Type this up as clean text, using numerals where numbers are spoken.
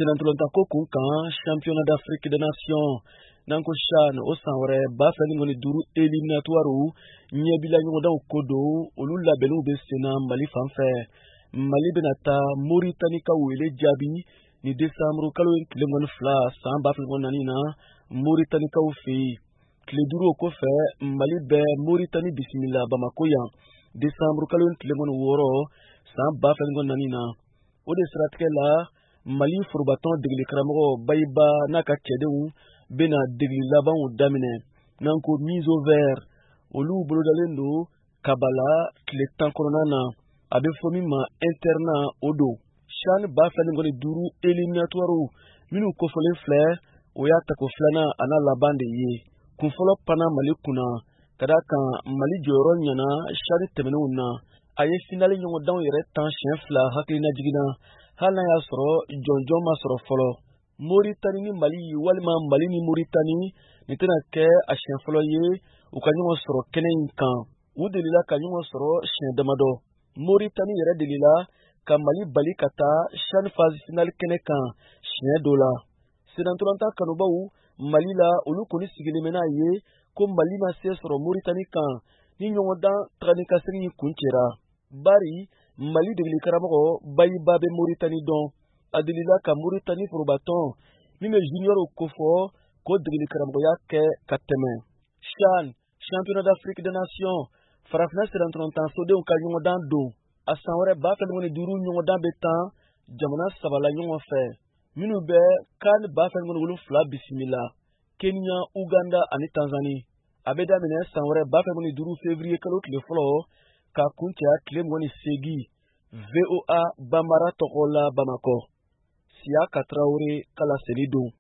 Senantulanta ko kunkan championnat d'Afrique des Nations nanko CHAN o sanwɛrɛ ba fila ni ŋɔni duuru éliminatoire ɲɛbila ɲɔgɔndanw ko don olu labɛnniw bɛ senna Mali fan fɛ. Mali bɛna taa Moritani ka wele jaabi ni décembre kalo tile 12 san 2024 na Moritanikaw fɛ yen. Tile duuru o kɔfɛ Mali bɛ Moritani bisimila Bamako yan décembre kalo tile 6 san 2024 na. O de siratigɛ la Mali forobatɔn degeli karamɔgɔ Bayiba n'a ka cɛdenw bɛna degeli labanw daminɛ nanko mise au vert. Olu bolodalen don Kabala tile 10 kɔnɔna na. A bɛ fɔ min ma internat o don. CHAN ba fila ni ŋɔni duuru éliminatoire minnu kofɔlen filɛ o y'a tako filanan a n'a laban de ye. Kunfɔlɔ panna Mali kunna ka da kan Mali jɔyɔrɔ ɲana CHAN tɛmɛnenw na. A ye finale ɲɔgɔndanw yɛrɛ tan siɲɛ 2 hakilina jiginna hali n'a y'a sɔrɔ jɔnjɔn ma sɔrɔ fɔlɔ. Moritani ni Mali walima Mali ni Moritani nin tɛna kɛ a siɲɛ fɔlɔ ye u ka ɲɔgɔn sɔrɔ kɛnɛ in kan. U delila ka ɲɔgɔn sɔrɔ siɲɛ damadɔ. Moritani yɛrɛ delila ka Mali bali ka taa CHAN phase finale kɛnɛ kan siɲɛ dɔ la. Senatolanta kanubaw Mali la olu kɔni sigilen bɛ n'a ye ko Mali ma se sɔrɔ Moritani kan ni ɲɔgɔndan tagani ka segin kun cɛra. Bari Mali degeli karamɔgɔ Bayiba bɛ Moritani dɔn. A delila ka Moritani forobatɔn min bɛ juniorw kofɔ k'o degeli karamɔgɔya kɛ ka tɛmɛ. CHAN championnat d'Afrique des Nations farafinna senatolantan sodenw ka ɲɔgɔndan don. A san wɛrɛ ba fila ni ŋɔni duuru ɲɔgɔndan bɛ tan jamana 3 la ɲɔgɔn fɛ minnu bɛ CAN ba fila ni ŋɔni 7 bisimila Kenya, Uganda ani Tanzanie. A bɛ daminɛ san wɛrɛ ba fila ni ŋɔni duuru février kalo tile fɔlɔ ka kun cɛya tile 28 VOA Bambara tɔgɔ la Bamakɔ. Siaka Traoré kala seli don.